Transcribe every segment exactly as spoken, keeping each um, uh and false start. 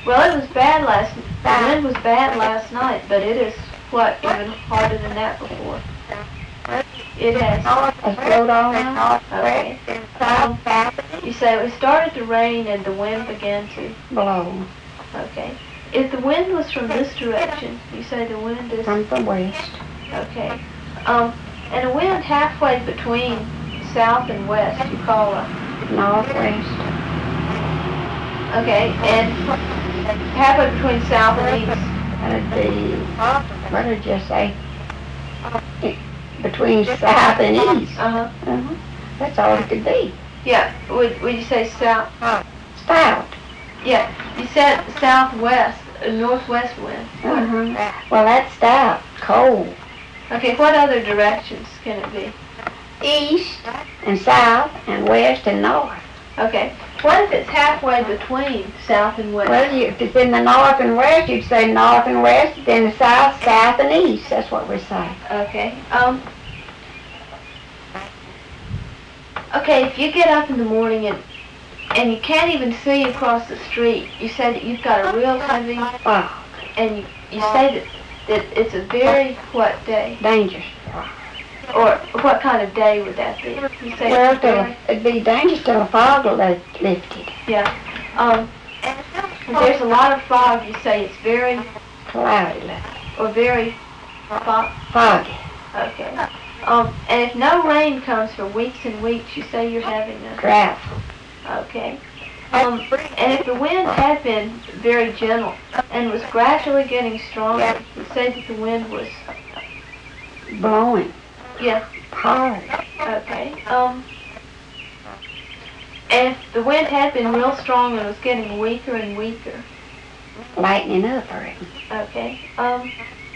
Well, it was bad last. The wind was bad last night, but it is what even harder than that before. It has. Has blowed all night. Okay. Um, you say it started to rain and the wind began to Blow. Okay. If the wind was from this direction, you say the wind is From the west. okay. Um, and a wind halfway between south and west, you call a Northwest. okay, and halfway between south and east. That'd be, what did you say? Between south and east. Uh huh. Uh-huh. That's all it could be. Yeah. Would would you say south? Stout. Yeah. You said southwest, uh, northwest wind. Uh-huh. Well, that's stout. Cold. Okay. What other directions can it be? East and south and west and north. Okay. What if it's halfway between south and west? Well, you, if it's in the north and west, you'd say north and west, then the south, south, and east. That's what we say. Okay. Um. Okay. If you get up in the morning and and you can't even see across the street, you say that you've got a real heavy, Fog. and you, you say that that it's a very what day, Dangerous. or what kind of day would that be? You say Well, it's till, very, it'd be dangerous till the fog will li- lifted. yeah. Um. If there's a lot of fog, you say it's very Cloudy like. or very fog. Foggy. Okay. Um. And if no rain comes for weeks and weeks, you say you're having a Drought. Okay. Um, and if the wind had been very gentle and was gradually getting stronger, you say that the wind was, Blowing. yeah, Hard. okay. Um, and if the wind had been real strong and was getting weaker and weaker, Lightening up, I reckon. okay. Um,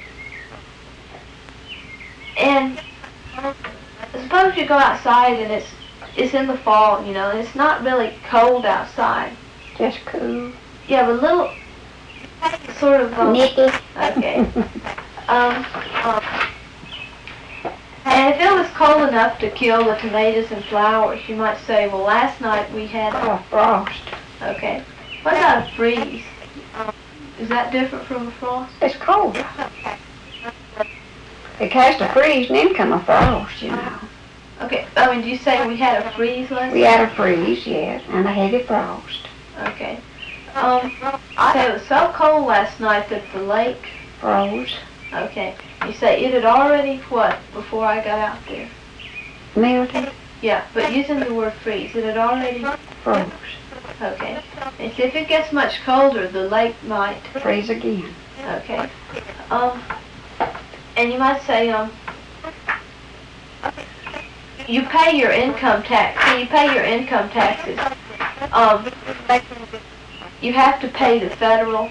and suppose you go outside and it's it's in the fall, you know, and it's not really cold outside. Just cool. You have a little sort of um, Nicky. okay. Um, um, and if it was cold enough to kill the tomatoes and flowers, you might say, well, last night we had a, Oh, frost. okay. What about a freeze? Is that different from a frost? It's cold. It has to freeze and then come a frost, you know. Okay, I mean, do you say we had a freeze last We night? had a freeze, yes, and a heavy frost. Okay. Um, I say it was so cold last night that the lake, Froze. okay. You say it had already, what, before I got out there? Melted. Yeah, but using the word freeze, it had already, Froze. okay. And so if it gets much colder, the lake might, Freeze again. okay. Um, and you might say, um, you pay your income tax, so you pay your income taxes. Um, you have to pay the federal,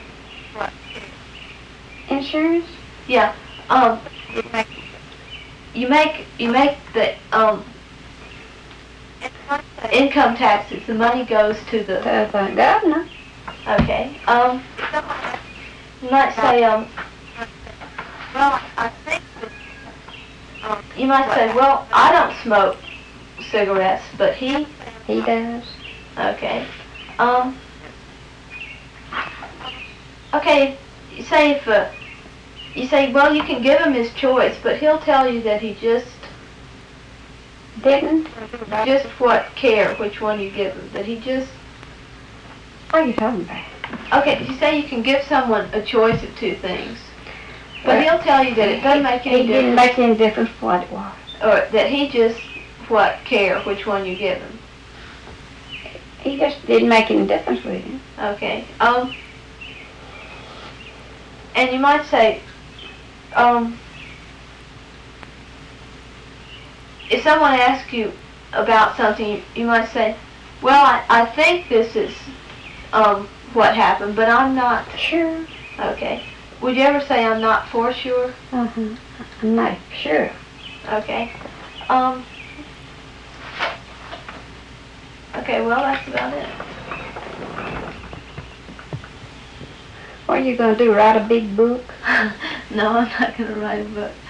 Insurance? yeah, um, you make, you make the, um, income taxes, the money goes to the, To the governor. okay, um, you might say, um, you might say, well, I don't smoke cigarettes, but he, He does. okay, um, okay, you say if, uh, you say, well, you can give him his choice, but he'll tell you that he just, Didn't? just what, care which one you give him, that he just, What are you talking about? okay, you say you can give someone a choice of two things, but Well, he'll tell you that it doesn't make any He didn't difference, make any difference what it was. or that he just, what, care which one you give him. He just didn't make any difference with him. Okay, um, and you might say, um, if someone asks you about something, you might say, well, I, I think this is, um, what happened, but I'm not, Sure. okay. Would you ever say I'm not for sure? Uh-huh. I'm not sure. Okay. Um, okay, well, that's about it. What are you going to do, write a big book? No, I'm not going to write a book.